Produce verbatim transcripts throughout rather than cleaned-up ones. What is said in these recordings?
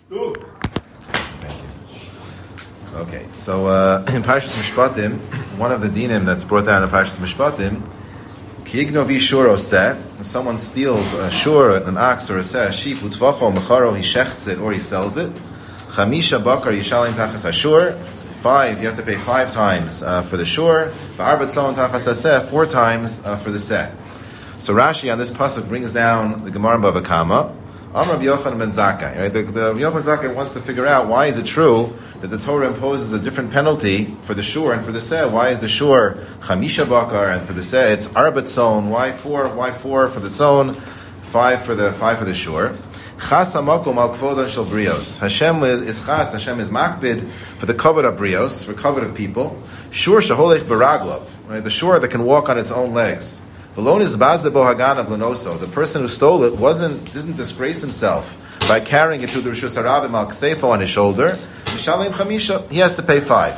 Thank you. Okay, so uh, in Parshas Mishpatim, one of the dinim that's brought down in Parshas Mishpatim, Kiyigno v'shur oseh, if someone steals a shur, an ox or a seh, a sheep, utvacho, mecharo, he shechts it or he sells it, chamisha bakar yishalim tachas ashur, five, you have to pay five times uh, for the shur, v'arbat tzon tachas aseh, four times uh, for the seh. So Rashi on this pasuk brings down the Gemara in Bava Kama, Amar Rabbi Yochanan ben Zakkai. Right? The, the Rabbi Yochanan ben Zakkai wants to figure out why is it true that the Torah imposes a different penalty for the shur and for the seh. Why is the shur chamisha bakar and for the seh it's arba tzon? Why four? Why four for the tzon? Five for the five for the shur. Chas hamakom al kvodan shel brios. Hashem is, is chas. Hashem is makbid for the covet of brios, for covet of people. Shur sheholech baraglov. Right, the shur that can walk on its own legs. The person who stole it wasn't doesn't disgrace himself by carrying it to the Rishus Harabim al Ksefo on his shoulder. He has to pay five.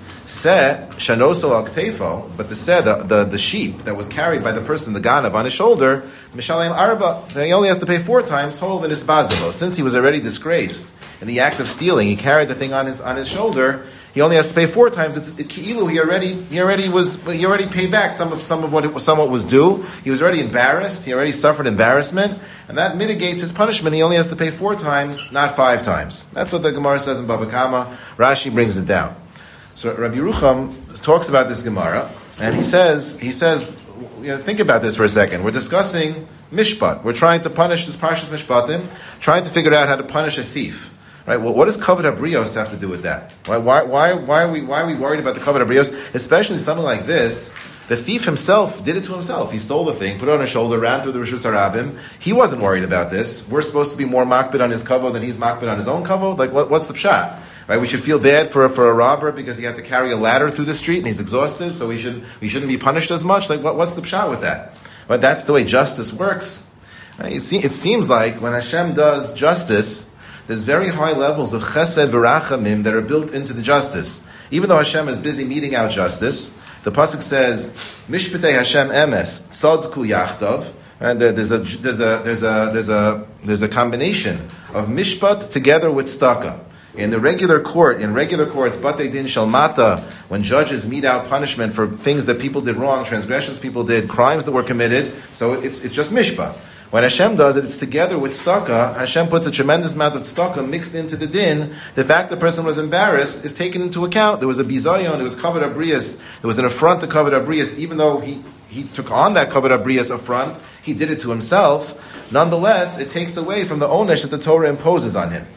Se shanoso al Ktefo, but the se the, the the sheep that was carried by the person the ganav on his shoulder, mishalem arba. He only has to pay four times. Hol v'nisbazelo. Since he was already disgraced in the act of stealing, he carried the thing on his on his shoulder. He only has to pay four times. It's it, ki'ilu. He already he already was he already paid back some of some of what it was somewhat was due. He was already embarrassed. He already suffered embarrassment, and that mitigates his punishment. He only has to pay four times, not five times. That's what the Gemara says in Bava Kama. Rashi brings it down. So Rabbi Yerucham talks about this Gemara, and he says he says you know, think about this for a second. We're discussing mishpat. We're trying to punish this parshas mishpatim, trying to figure out how to punish a thief. Right. Well, what does covet habrios have to do with that? Why, why, why, why are we, why are we worried about the covet habrios? Especially something like this. The thief himself did it to himself. He stole the thing, put it on his shoulder, ran through the Rishus Harabim. He wasn't worried about this. We're supposed to be more makbid on his kavod than he's makbid on his own kavod. Like, what, what's the pshat? Right? We should feel bad for for a robber because he had to carry a ladder through the street and he's exhausted, so we should we shouldn't be punished as much. Like, what, what's the pshat with that? But that's the way justice works. Right? It, se- it seems like when Hashem does justice, there's very high levels of chesed v'rachamim that are built into the justice. Even though Hashem is busy meting out justice, the pasuk says, "Mishpatei Hashem emes tzadku yachdav." And there's a there's a there's a there's a there's a combination of mishpat together with staka. In the regular court, in regular courts, batei din shel mata, when judges mete out punishment for things that people did wrong, transgressions people did, crimes that were committed, so it's it's just mishpat. When Hashem does it, it's together with tzedakah. Hashem puts a tremendous amount of tzedakah mixed into the din. The fact the person was embarrassed is taken into account. There was a bizayon, there was kavod habrius, there was an affront to kavod habrius. Even though he, he took on that kavod habrius affront, he did it to himself. Nonetheless, it takes away from the onesh that the Torah imposes on him.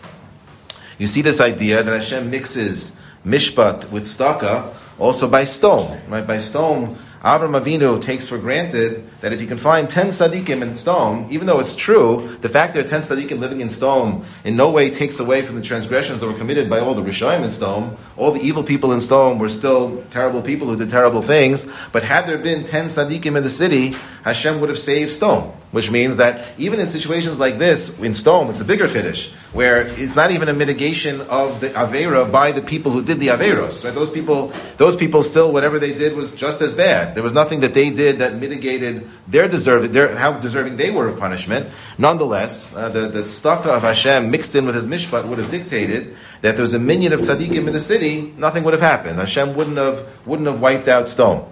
You see this idea that Hashem mixes mishpat with tzedakah also by stone. Right? By stone, Avram Avinu takes for granted that if you can find ten tzaddikim in stone, even though it's true, the fact there are ten tzaddikim living in stone in no way takes away from the transgressions that were committed by all the Rishayim in stone. All the evil people in stone were still terrible people who did terrible things. But had there been ten tzaddikim in the city, Hashem would have saved stone. Which means that even in situations like this, in stone, it's a bigger chiddush, where it's not even a mitigation of the Aveira by the people who did the Aveiros. Right? Those people, those people still, whatever they did was just as bad. There was nothing that they did that mitigated their deserving, their, how deserving they were of punishment. Nonetheless, uh, the, the tzedakah of Hashem mixed in with his mishpat would have dictated that if there was a minion of tzaddikim in the city, nothing would have happened. Hashem wouldn't have, wouldn't have wiped out stone.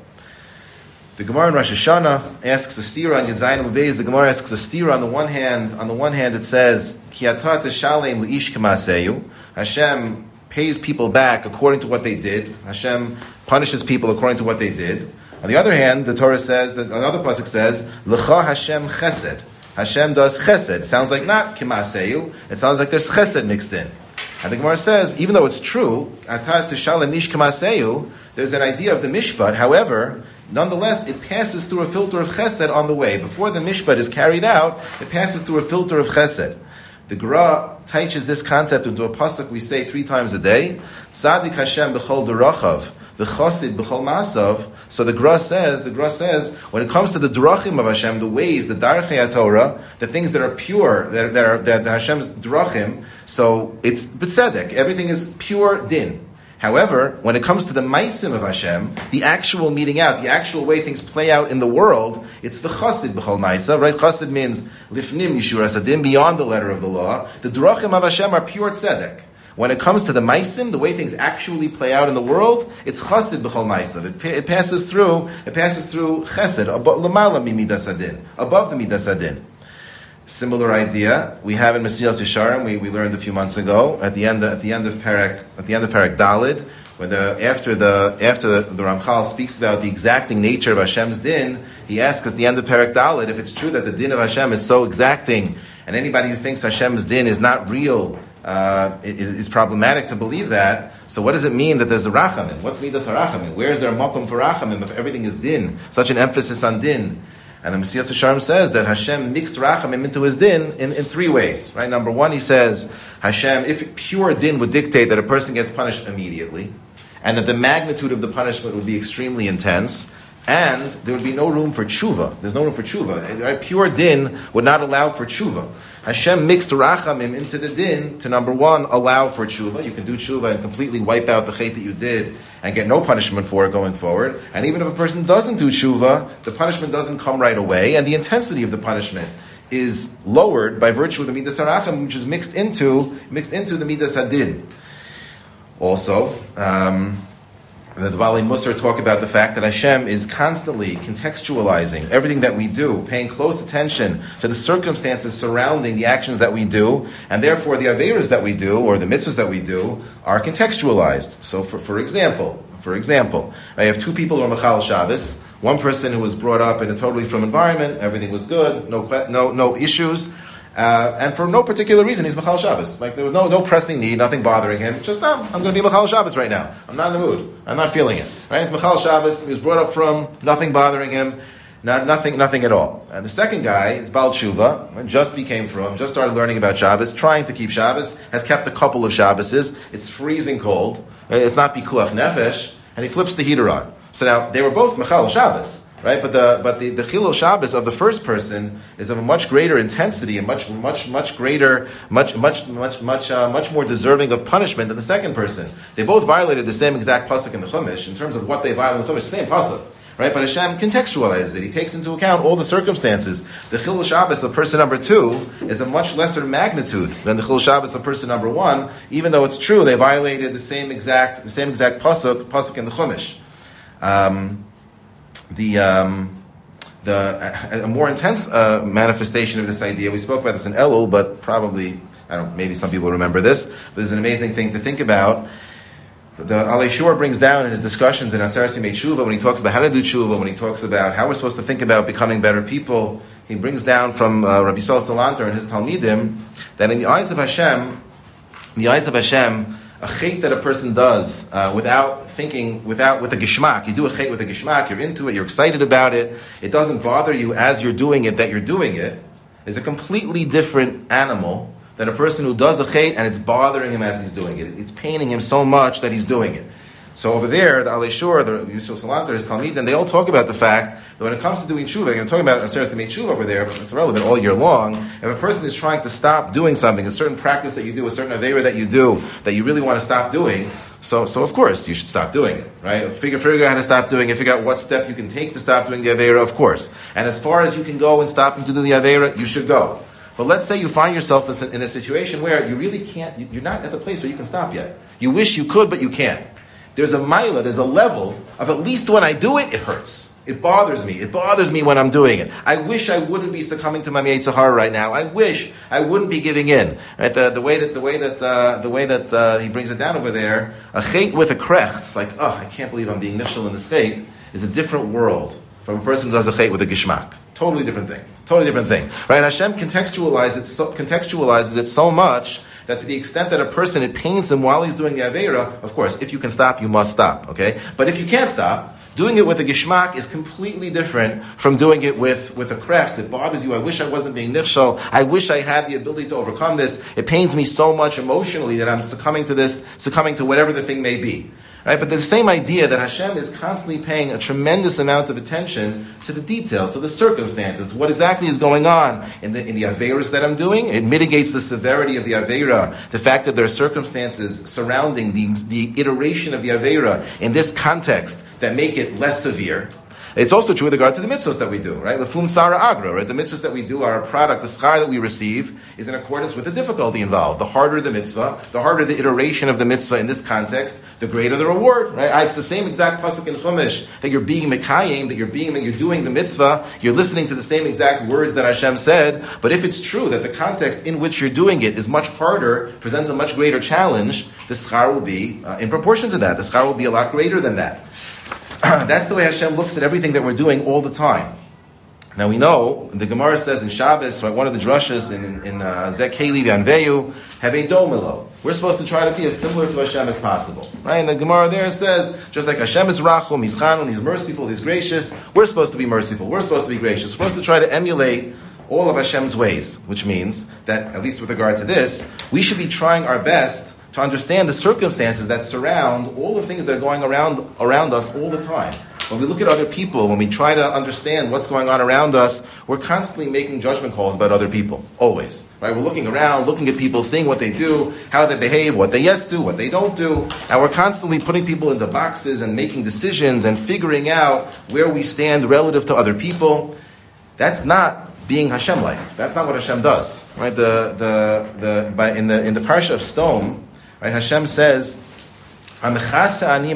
The Gemara in Rosh Hashanah asks a stira on Yudzayin Ubeis. The Gemara asks a stira on the one hand. On the one hand, it says, "Ki atah teshalem leish k'maaseyu." Hashem pays people back according to what they did. Hashem punishes people according to what they did. On the other hand, the Torah says that another pasuk says, "L'cha Hashem chesed." Hashem does chesed. It sounds like not k'maaseyu. It sounds like there's chesed mixed in. And the Gemara says, even though it's true, atah teshalem leish k'maaseyu, there's an idea of the mishpat. However, nonetheless, it passes through a filter of chesed on the way. Before the mishpat is carried out, it passes through a filter of chesed. The Gra teaches this concept into a pasuk we say three times a day. Tzadik Hashem b'chol derachav, v'chosid b'chol masav. So the Gra says, the Gra says, when it comes to the drachim of Hashem, the ways, the darchei Torah, the things that are pure, that, that are that, that Hashem's drachim, so it's b'tzedek. Everything is pure din. However, when it comes to the maisim of Hashem, the actual meeting out, the actual way things play out in the world, it's the chassid b'chol maisa, right? Chassid means lifnim yishur asadim, beyond the letter of the law. The drachim of Hashem are pure tzedek. When it comes to the maisim, the way things actually play out in the world, it's chassid b'chol maisa. It, it passes through, it passes through chesed, l'mala mi midas adin, above the midas adin. Similar idea we have in Mesilas Yesharim. We, we learned a few months ago at the end of, at the end of Perek at the end of Perek Dalid, when the after the after the, the Ramchal speaks about the exacting nature of Hashem's din, he asks at the end of Perek Dalid if it's true that the din of Hashem is so exacting, and anybody who thinks Hashem's din is not real uh, is, is problematic to believe that. So what does it mean that there's a rachamim? What's midas harachamim? Where is there a makom for rachamim if everything is din? Such an emphasis on din. And the Mesilas Yesharim says that Hashem mixed rachamim into his din in, in three ways. Right? Number one, he says Hashem, if pure din would dictate that a person gets punished immediately, and that the magnitude of the punishment would be extremely intense, and there would be no room for tshuva. There's no room for tshuva. Right? Pure din would not allow for tshuva. Hashem mixed rachamim into the din to, number one, allow for tshuva. You can do tshuva and completely wipe out the chait that you did and get no punishment for it going forward. And even if a person doesn't do tshuva, the punishment doesn't come right away, and the intensity of the punishment is lowered by virtue of the midas haracham, which is mixed into mixed into the midas hadin. Also, um, the Baalei Musar talk about the fact that Hashem is constantly contextualizing everything that we do, paying close attention to the circumstances surrounding the actions that we do, and therefore the averas that we do, or the mitzvahs that we do, are contextualized. So, for, for example, for example, I have two people who are Mechal Shabbos. One person who was brought up in a totally from environment, everything was good, no no no issues. Uh, and for no particular reason, he's Mechal Shabbos. Like, there was no no pressing need, nothing bothering him. Just, no, I'm going to be Mechal Shabbos right now. I'm not in the mood. I'm not feeling it. Right? It's Mechal Shabbos. He was brought up from, nothing bothering him, not, nothing nothing at all. And the second guy is Baal Tshuva, just became from, just started learning about Shabbos, trying to keep Shabbos, has kept a couple of Shabboses. It's freezing cold. It's not Pikuach Nefesh. And he flips the heater on. So now, they were both Mechal Shabbos. Right, but the but the, the Chilul Shabbos of the first person is of a much greater intensity and much much much greater, much much much much uh, much more deserving of punishment than the second person. They both violated the same exact pasuk in the Chumash in terms of what they violated in the Chumash, same pasuk, right? But Hashem contextualizes it. He takes into account all the circumstances. The Chilul Shabbos of person number two is a much lesser magnitude than the Chilul Shabbos of person number one, even though it's true they violated the same exact the same exact pasuk pasuk in the Chumash. Um, The um, the a, a more intense uh, manifestation of this idea. We spoke about this in Elul, but probably I don't. Maybe some people remember this. But there's an amazing thing to think about. The Alei Shur brings down in his discussions in Aseret Yemei Tshuva when he talks about how to do tshuva, when he talks about how we're supposed to think about becoming better people. He brings down from uh, Rabbi Yisrael Salanter and his Talmidim that in the eyes of Hashem, in the eyes of Hashem, a chait that a person does uh, without thinking, without with a gishmak. You do a chait with a gishmak, you're into it, you're excited about it, it doesn't bother you as you're doing it that you're doing it, is a completely different animal than a person who does a chait and it's bothering him as he's doing it. It's paining him so much that he's doing it. So over there, the Alei Shur, the Yisrael Salanter, his Talmid, and they all talk about the fact that when it comes to doing tshuva, I'm talking about Aseret Yemei Tshuva over there, but it's relevant all year long. If a person is trying to stop doing something, a certain practice that you do, a certain avera that you do, that you really want to stop doing, so so of course you should stop doing it, right? Figure, figure out how to stop doing it, figure out what step you can take to stop doing the avera, of course. And as far as you can go in stopping to do the avera, you should go. But let's say you find yourself in a situation where you really can't, you're not at the place where you can stop yet. You wish you could, but you can't. There's a maila, there's a level of at least when I do it, it hurts. It bothers me. It bothers me when I'm doing it. I wish I wouldn't be succumbing to my Yetzer Hara right now. I wish I wouldn't be giving in. Right? The, the way that the way that uh, the way that uh, he brings it down over there, a chait with a krech, it's like, oh, I can't believe I'm being nichshel in this chait, is a different world from a person who does a chait with a gishmak. Totally different thing. Totally different thing. Right? Hashem contextualizes it so, contextualizes it so much that to the extent that a person, it pains him while he's doing the Aveira, of course, if you can stop, you must stop, okay? But if you can't stop, doing it with a gishmak is completely different from doing it with, with a krechts. It bothers you. I wish I wasn't being nichshel. I wish I had the ability to overcome this. It pains me so much emotionally that I'm succumbing to this, succumbing to whatever the thing may be. Right? But the same idea that Hashem is constantly paying a tremendous amount of attention to the details, to the circumstances, what exactly is going on in the in the Aveiros that I'm doing. It mitigates the severity of the Aveira, the fact that there are circumstances surrounding the, the iteration of the Aveira in this context that make it less severe. It's also true with regard to the mitzvahs that we do, right? Lefum Sara Agra, right? The mitzvahs that we do are a product, the schar that we receive is in accordance with the difficulty involved. The harder the mitzvah, the harder the iteration of the mitzvah in this context, the greater the reward, right? It's the same exact pasuk in Chumash that you're being mekayim, that you're being, that you're doing the mitzvah, you're listening to the same exact words that Hashem said, but if it's true that the context in which you're doing it is much harder, presents a much greater challenge, the schar will be uh, in proportion to that. The schar will be a lot greater than that. That's the way Hashem looks at everything that we're doing all the time. Now we know, the Gemara says in Shabbos, right, one of the drushes in, in Zek Heli V'Anveyu, have a domilo. We're supposed to try to be as similar to Hashem as possible. Right? And the Gemara there says, just like Hashem is Rachum, He's Chanun, He's merciful, He's gracious, we're supposed to be merciful, we're supposed to be gracious. We're supposed to try to emulate all of Hashem's ways, which means that, at least with regard to this, we should be trying our best to understand the circumstances that surround all the things that are going around around us all the time. When we look at other people, when we try to understand what's going on around us, we're constantly making judgment calls about other people, always. Right? We're looking around, looking at people, seeing what they do, how they behave, what they yes do, what they don't do, and we're constantly putting people into boxes and making decisions and figuring out where we stand relative to other people. That's not being Hashem-like. That's not what Hashem does. Right? The the the by in the in the parsha of Sdom, right, Hashem says, Right? Am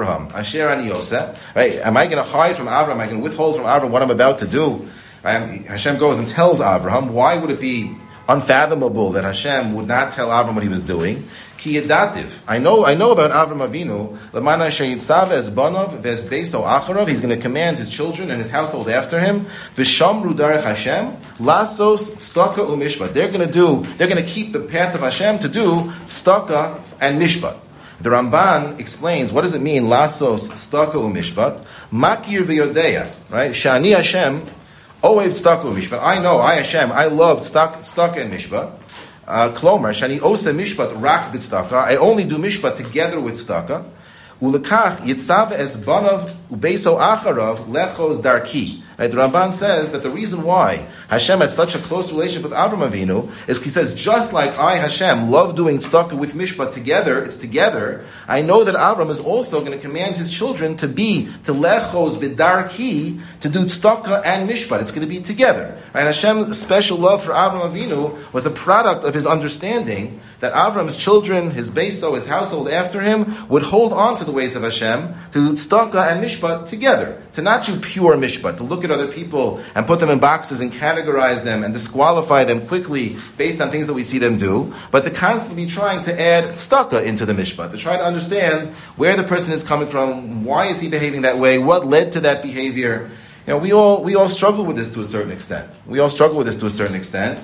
I going to hide from Avraham? Am I going to withhold from Avraham what I'm about to do? Right? Hashem goes and tells Avraham. Why would it be unfathomable that Hashem would not tell Avraham what he was doing? Ki yedativ. I know, I know about Avraham Avinu. Lamana sheyitzav es banov ves beiso acharav. He's going to command his children and his household after him. V'shamru darech Hashem lasos tzedakah u'mishpat. They're going to do. They're going to keep the path of Hashem to do tzedakah and mishpat. The Ramban explains, what does it mean, lasos tzedakah u'mishpat? Makir v'yodeya, right? Shani Hashem ohev tzedakah u'mishpat. I know, I Hashem, I love tzedakah and mishpat. Klomar, shani osa mishpat rak b'tzedakah. I only do mishpat together with tzedakah. Ulekach yitzav es banav ubeiso acharav lechos darki. Right, the Ramban says that the reason why Hashem had such a close relationship with Avraham Avinu is he says, just like I, Hashem, love doing tzedakah with mishpat together, it's together, I know that Avram is also going to command his children to be, to lechos b'darki, to do tzedakah and mishpat. It's going to be together. Right? Hashem's special love for Avraham Avinu was a product of his understanding that Avram's children, his beiso, his household after him, would hold on to the ways of Hashem, to do tzedakah and mishpat together, to not do pure mishpat, to look at other people and put them in boxes and categorize them and disqualify them quickly based on things that we see them do, but to constantly be trying to add tzedakah into the mishpat, to try to understand where the person is coming from, why is he behaving that way, what led to that behavior. You know, we all we all struggle with this to a certain extent. We all struggle with this to a certain extent.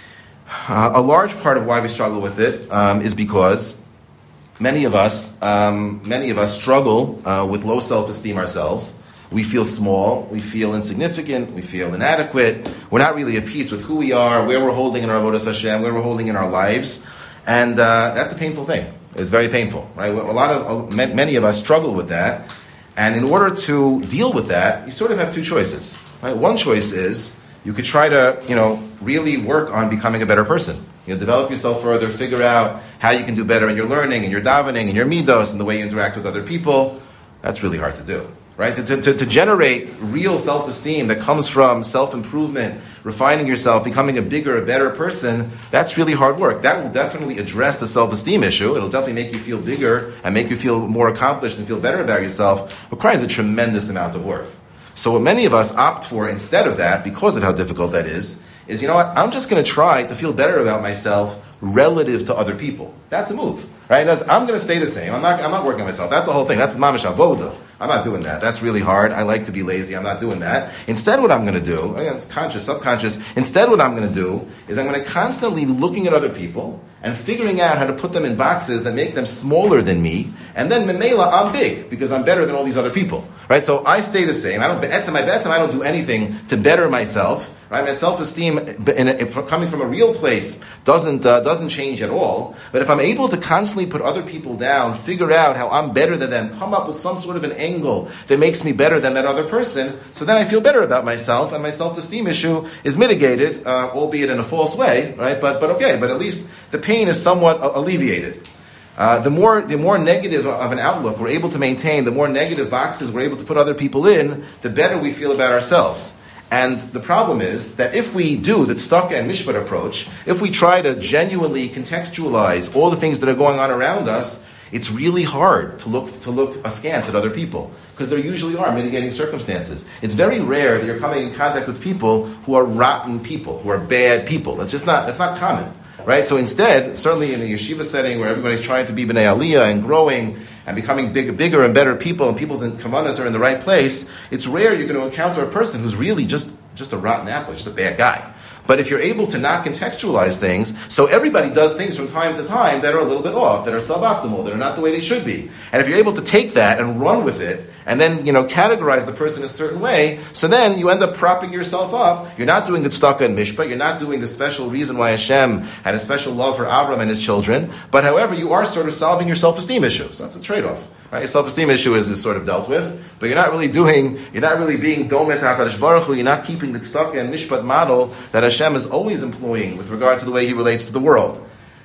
Uh, a large part of why we struggle with it um, is because many of us, um, many of us struggle uh, with low self-esteem ourselves. We feel small, we feel insignificant, we feel inadequate. We're not really at peace with who we are, where we're holding in our avodas Hashem, where we're holding in our lives, and uh, that's a painful thing. It's very painful, right? A lot of, uh, many of us struggle with that, and in order to deal with that, you sort of have two choices. Right? One choice is you could try to, you know, really work on becoming a better person. You know, develop yourself further, figure out how you can do better in your learning, and your davening, and your midos, and the way you interact with other people. That's really hard to do. Right? To, to, to generate real self-esteem that comes from self-improvement, refining yourself, becoming a bigger, a better person, that's really hard work. That will definitely address the self-esteem issue. It'll definitely make you feel bigger and make you feel more accomplished and feel better about yourself. It requires a tremendous amount of work. So what many of us opt for instead of that, because of how difficult that is, is, you know what, I'm just going to try to feel better about myself relative to other people. That's a move. Right? That's, I'm going to stay the same. I'm not I'm not working on myself. That's the whole thing. That's mamash avoda. I'm not doing that. That's really hard. I like to be lazy. I'm not doing that. Instead, what I'm going to do, again, conscious, subconscious, instead what I'm going to do is I'm going to constantly be looking at other people and figuring out how to put them in boxes that make them smaller than me, and then memela, I'm big because I'm better than all these other people. Right? So I stay the same. I don't be'etzem, I be'etzem, I don't do anything to better myself. right? My self-esteem, in a, if coming from a real place, doesn't uh, doesn't change at all. But if I'm able to constantly put other people down, figure out how I'm better than them, come up with some sort of an angle that makes me better than that other person, so then I feel better about myself, and my self-esteem issue is mitigated, uh, albeit in a false way, right? But but okay, but at least the pain is somewhat uh, alleviated. Uh, the more the more negative of an outlook we're able to maintain, the more negative boxes we're able to put other people in, the better we feel about ourselves. And the problem is that if we do the tzedakah and mishpat approach, if we try to genuinely contextualize all the things that are going on around us, it's really hard to look to look askance at other people, because there usually are mitigating circumstances. It's very rare that you're coming in contact with people who are rotten people, who are bad people. That's just not that's not common. Right? So instead, certainly in a yeshiva setting where everybody's trying to be b'nai aliyah and growing and becoming big, bigger and better people, and people's kavanas are in the right place, it's rare you're going to encounter a person who's really just, just a rotten apple, just a bad guy. But if you're able to not contextualize things, so everybody does things from time to time that are a little bit off, that are suboptimal, that are not the way they should be. And if you're able to take that and run with it, and then, you know, categorize the person a certain way, so then you end up propping yourself up. You're not doing the tzedakah and mishpat, you're not doing the special reason why Hashem had a special love for Avram and his children, but however, you are sort of solving your self-esteem issue. So that's a trade-off. Right? Your self-esteem issue is, is sort of dealt with, but you're not really doing, you're not really being domet HaKadosh Baruch Hu, you're not keeping the tzedakah and mishpat model that Hashem is always employing with regard to the way He relates to the world.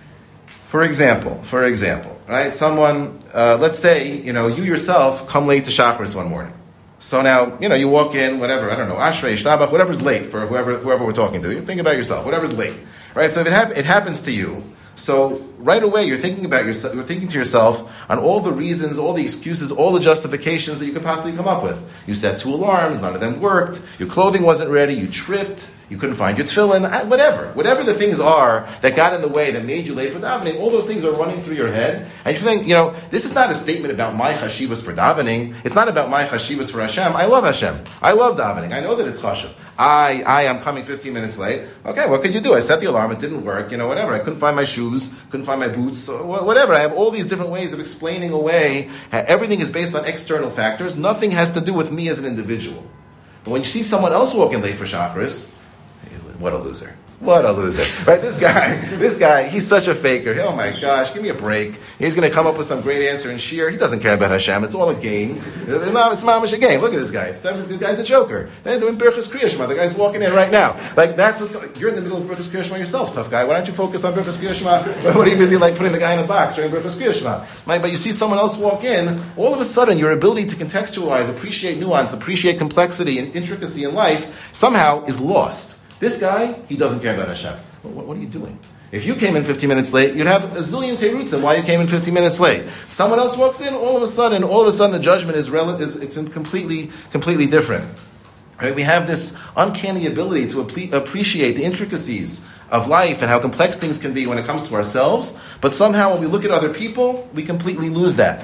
For example, for example, right? Someone, uh, let's say, you know, you yourself come late to Shacharis one morning. So now, you know, you walk in, whatever, I don't know, Ashrei, Shtabach, whatever's late for whoever whoever we're talking to. You think about yourself, whatever's late, right? So if it, hap- it happens to you, so right away you're thinking about yourself, you're thinking to yourself on all the reasons, all the excuses, all the justifications that you could possibly come up with. You set two alarms, none of them worked, your clothing wasn't ready, you tripped, you couldn't find your tefillin, whatever. Whatever the things are that got in the way, that made you late for davening, all those things are running through your head. And you think, you know, this is not a statement about my chashivas for davening. It's not about my chashivas for Hashem. I love Hashem. I love davening. I know that it's chashiv. I, I am coming fifteen minutes late. Okay, what could you do? I set the alarm. It didn't work. You know, whatever. I couldn't find my shoes. Couldn't find my boots. Whatever. I have all these different ways of explaining away. Everything is based on external factors. Nothing has to do with me as an individual. But when you see someone else walking late for Shacharis, what a loser. What a loser. Right? This guy, this guy, he's such a faker. Oh my gosh, give me a break. He's going to come up with some great answer in Shir. He doesn't care about Hashem. It's all a game. It's mamish a game. Look at this guy. It's seven, the guy's a joker. Then in Birchas Kriya Shema. The guy's walking in right now. Like, that's what's going on. You're in the middle of Birchas Kriya Shema yourself, tough guy. Why don't you focus on Birchas Kriya Shema? What are you busy like putting the guy in a box during Birchas Kriya Shema? Right? But you see someone else walk in, all of a sudden your ability to contextualize, appreciate nuance, appreciate complexity and intricacy in life somehow is lost. This guy, he doesn't care about Hashem. What, what are you doing? If you came in fifteen minutes late, you'd have a zillion teirutzim why you came in fifteen minutes late. Someone else walks in, all of a sudden, all of a sudden the judgment is, rel- is it's completely, completely different. Right? We have this uncanny ability to ap- appreciate the intricacies of life and how complex things can be when it comes to ourselves, but somehow when we look at other people, we completely lose that.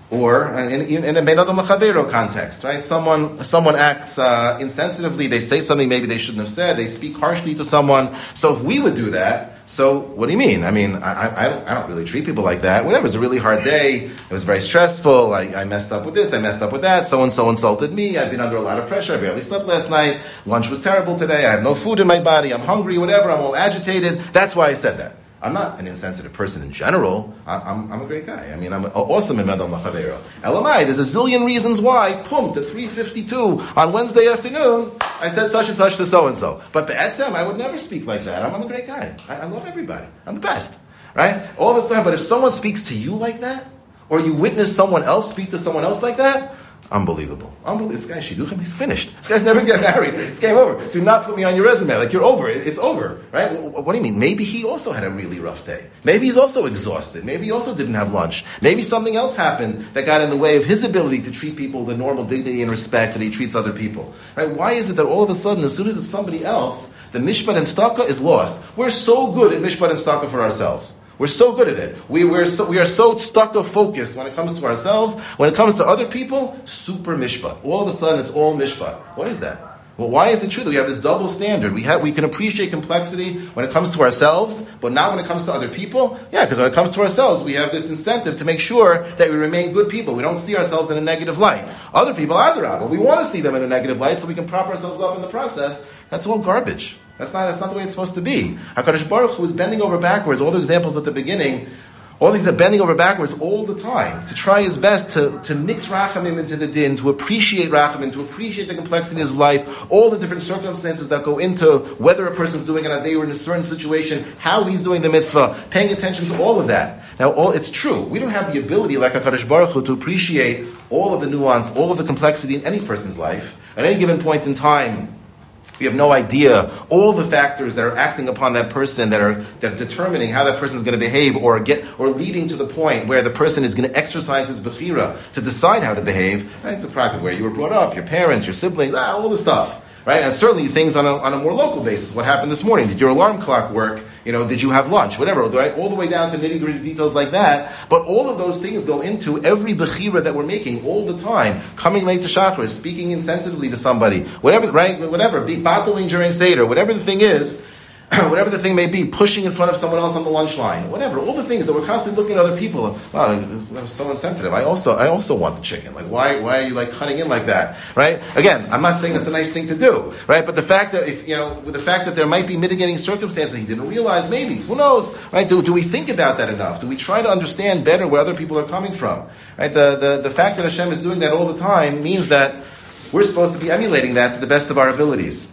Or in, in, in a Ben Adam L'Chaveiro context, right? Someone someone acts uh, insensitively, they say something maybe they shouldn't have said, they speak harshly to someone. So if we would do that, so what do you mean? I mean, I, I, don't, I don't really treat people like that. Whatever, it was a really hard day, it was very stressful, I, I messed up with this, I messed up with that, so-and-so insulted me, I've been under a lot of pressure, I barely slept last night, lunch was terrible today, I have no food in my body, I'm hungry, whatever, I'm all agitated. That's why I said that. I'm not an insensitive person in general. I'm, I'm, I'm a great guy. I mean, I'm awesome in Medal Machavero. Elamai, there's a zillion reasons why, pumped at three fifty-two on Wednesday afternoon, I said such and such to so-and-so. But Be'etzem, I would never speak like that. I'm, I'm a great guy. I, I love everybody. I'm the best. Right? All of a sudden, but if someone speaks to you like that, or you witness someone else speak to someone else like that, unbelievable. Unbelievable. This guy, Shidduchim, he's finished. This guy's never get married. It's game over. Do not put me on your resume. Like, you're over. It's over. Right? What do you mean? Maybe he also had a really rough day. Maybe he's also exhausted. Maybe he also didn't have lunch. Maybe something else happened that got in the way of his ability to treat people with the normal dignity and respect that he treats other people. Right? Why is it that all of a sudden, as soon as it's somebody else, the mishpat and staka is lost? We're so good at mishpat and staka for ourselves. We're so good at it. We, we're so, we are so stuck of focused when it comes to ourselves. When it comes to other people, super mishpat. All of a sudden, it's all mishpat. What is that? Well, why is it true that we have this double standard? We have, we can appreciate complexity when it comes to ourselves, but not when it comes to other people? Yeah, because when it comes to ourselves, we have this incentive to make sure that we remain good people. We don't see ourselves in a negative light. Other people, adarabah, we want to see them in a negative light so we can prop ourselves up in the process That's all garbage. That's not, that's not the way it's supposed to be. HaKadosh Baruch Hu is bending over backwards, all the examples at the beginning, all these are bending over backwards all the time to try his best to, to mix Rachamim into the din, to appreciate Rachamim, to appreciate the complexity of his life, all the different circumstances that go into whether a person's doing an Aveira in a certain situation, how he's doing the mitzvah, paying attention to all of that. Now, all it's true. We don't have the ability, like HaKadosh Baruch Hu, to appreciate all of the nuance, all of the complexity in any person's life. At any given point in time, we have no idea all the factors that are acting upon that person, that are that are determining how that person is going to behave, or get or leading to the point where the person is going to exercise his bechira to decide how to behave. Right? It's a practice where you were brought up, your parents, your siblings, ah, all the stuff. Right? And certainly things on a, on a more local basis. What happened this morning? Did your alarm clock work? You know, did you have lunch? Whatever, right? All the way down to nitty-gritty details like that. But all of those things go into every bechira that we're making all the time. Coming late to Shachar, speaking insensitively to somebody, whatever, right? Whatever, be battling during Seder, whatever the thing is, whatever the thing may be, pushing in front of someone else on the lunch line, whatever, all the things that we're constantly looking at other people. Wow, I'm so insensitive. I also, I also want the chicken. Like, why, why are you like cutting in like that, right? Again, I'm not saying that's a nice thing to do, right? But the fact that if you know, with the fact that there might be mitigating circumstances that he didn't realize, maybe, who knows, right? Do do we think about that enough? Do we try to understand better where other people are coming from, right? The the the fact that Hashem is doing that all the time means that we're supposed to be emulating that to the best of our abilities.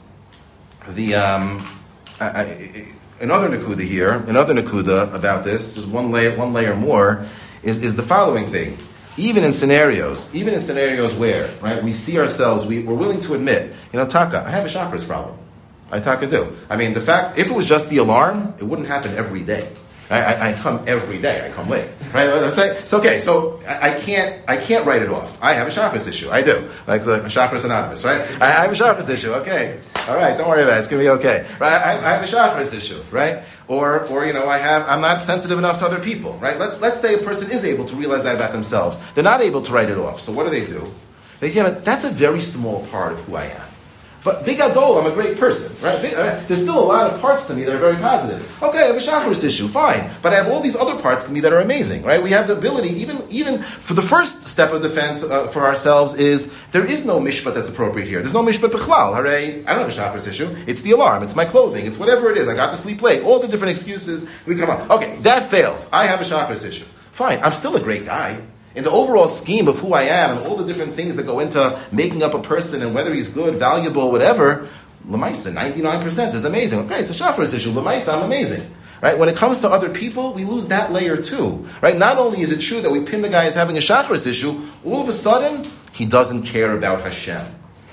The um. I, I, another nakuda here, another nakuda about this, just one layer, one layer more, is, is the following thing. Even in scenarios, even in scenarios where, right, we see ourselves, we, we're willing to admit, you know, Taka, I have a chakras problem. I Taka do. I mean, the fact, if it was just the alarm, it wouldn't happen every day. I, I, I come every day. I come late, right? It's okay. So I, I can't. I can't write it off. I have a chakras issue. I do. Like the Chakras Anonymous, right? I, I have a chakras issue. Okay. All right. Don't worry about it. It's gonna be okay, right? I, I have a chakras issue, right? Or, or you know, I have. I'm not sensitive enough to other people, right? Let's let's say a person is able to realize that about themselves. They're not able to write it off. So what do they do? They say, yeah, but that's a very small part of who I am. But big adol, I'm a great person, right? Big, uh, there's still a lot of parts to me that are very positive. Okay, I have a chakras issue, fine. But I have all these other parts to me that are amazing, right? We have the ability, even even for the first step of defense uh, for ourselves is, there is no mishpat that's appropriate here. There's no mishpat bichlal. Hooray, I don't have a chakras issue. It's the alarm, it's my clothing, it's whatever it is. I got to sleep late. All the different excuses we come up. Okay, that fails. I have a chakras issue. Fine, I'm still a great guy. In the overall scheme of who I am and all the different things that go into making up a person and whether he's good, valuable, whatever, Lamaisa, ninety-nine percent is amazing. Okay, it's a chakras issue. Lamaisa, I'm amazing. Right? When it comes to other people, we lose that layer too. Right? Not only is it true that we pin the guy as having a chakras issue, all of a sudden, he doesn't care about Hashem.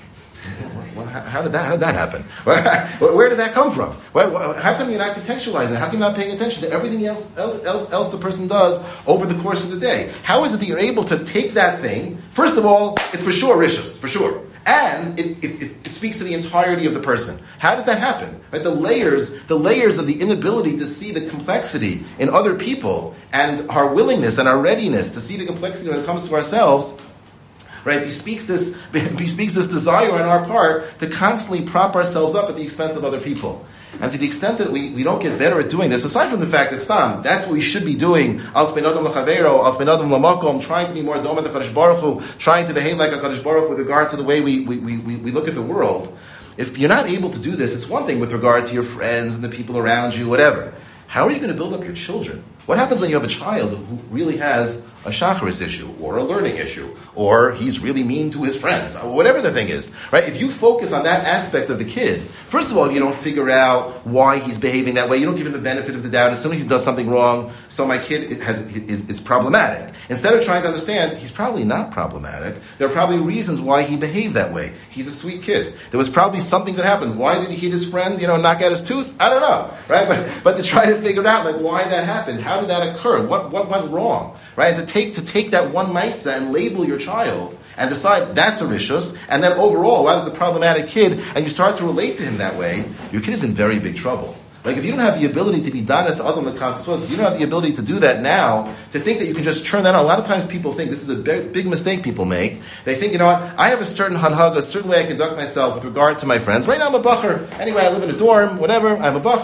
Well, how did that? How did that happen? Where did that come from? How come you're not contextualizing it? How come you're not paying attention to everything else, else else the person does over the course of the day? How is it that you're able to take that thing? First of all, it's for sure rishus, for sure, and it, it, it speaks to the entirety of the person. How does that happen? Right? The layers, the layers of the inability to see the complexity in other people, and our willingness and our readiness to see the complexity when it comes to ourselves. Right, bespeaks this bespeaks this desire on our part to constantly prop ourselves up at the expense of other people. And to the extent that we, we don't get better at doing this, aside from the fact that Stam, that's what we should be doing, Al Tzbein Adam L'Chavero, Al Tzbein Adam L'Makom, trying to be more Doma HaKadosh Baruch Hu, trying to behave like HaKadosh Baruch Hu with regard to the way we, we, we, we look at the world. If you're not able to do this, it's one thing with regard to your friends and the people around you, whatever. How are you going to build up your children? What happens when you have a child who really has a chakras issue, or a learning issue, or he's really mean to his friends, or whatever the thing is, right? If you focus on that aspect of the kid, first of all, you don't figure out why he's behaving that way. You don't give him the benefit of the doubt. As soon as he does something wrong, so my kid has is, is problematic. Instead of trying to understand, he's probably not problematic. There are probably reasons why he behaved that way. He's a sweet kid. There was probably something that happened. Why did he hit his friend, you know, knock out his tooth? I don't know, right? But but to try to figure out, like, why that happened, how did that occur, what what went wrong, right? To take to take that one maisa and label your child and decide that's a rishus, and then overall, while it's a problematic kid, and you start to relate to him that way, your kid is in very big trouble. Like, if you don't have the ability to be danas adam l'kavspus, if you don't have the ability to do that now, to think that you can just turn that on. A lot of times people think, this is a big, big mistake people make, they think, you know what, I have a certain hanhag, a certain way I conduct myself with regard to my friends. Right now I'm a bacher. Anyway, I live in a dorm, whatever, I'm a bacher.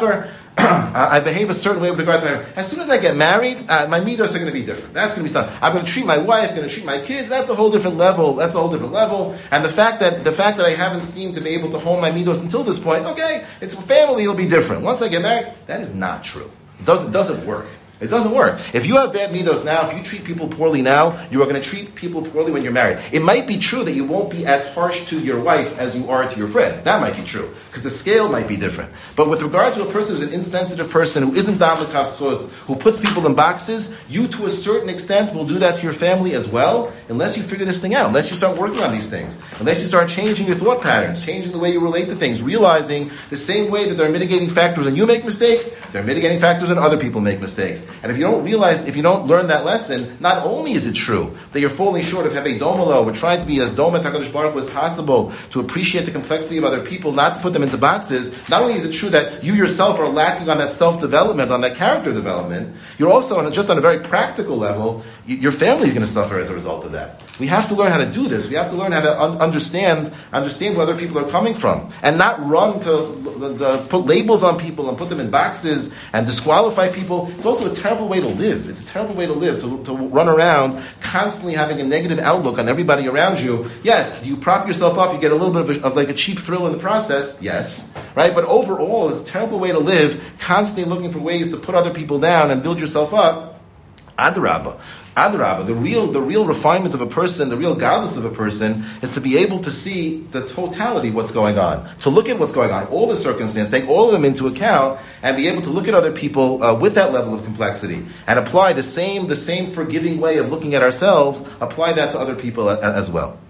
I behave a certain way with regard to my. As soon as I get married, uh, my midos are going to be different. That's going to be something. I'm going to treat my wife, going to treat my kids. That's a whole different level. That's a whole different level. And the fact that the fact that I haven't seemed to be able to hold my midos until this point, okay, it's family. It'll be different. Once I get married, that is not true. It doesn't doesn't work. It doesn't work. If you have bad midos now, if you treat people poorly now, you are going to treat people poorly when you're married. It might be true that you won't be as harsh to your wife as you are to your friends. That might be true, because the scale might be different. But with regard to a person who's an insensitive person, who isn't dam l'kavsos, who puts people in boxes, you to a certain extent will do that to your family as well, unless you figure this thing out, unless you start working on these things, unless you start changing your thought patterns, changing the way you relate to things, realizing the same way that there are mitigating factors when you make mistakes, there are mitigating factors when other people make mistakes. And if you don't realize, if you don't learn that lesson, not only is it true that you're falling short of having domolo, we're trying to be as doma HaKadosh Baruch Hu as possible, to appreciate the complexity of other people, not to put them into boxes. Not only is it true that you yourself are lacking on that self-development, on that character development, you're also, on a, just on a very practical level, you, your family is going to suffer as a result of that. We have to learn how to do this. We have to learn how to un- understand understand where other people are coming from, and not run to, to put labels on people and put them in boxes and disqualify people. It's also a terrible way to live. It's a terrible way to live, to, to run around constantly having a negative outlook on everybody around you. Yes, do you prop yourself up? You get a little bit of, a, of like a cheap thrill in the process. Yes, right? But overall, it's a terrible way to live, constantly looking for ways to put other people down and build yourself up. Adrabah. Adrabah, the real, the real refinement of a person, the real godless of a person, is to be able to see the totality of what's going on, to look at what's going on, all the circumstances, take all of them into account, and be able to look at other people uh, with that level of complexity, and apply the same, the same forgiving way of looking at ourselves, apply that to other people a- as well.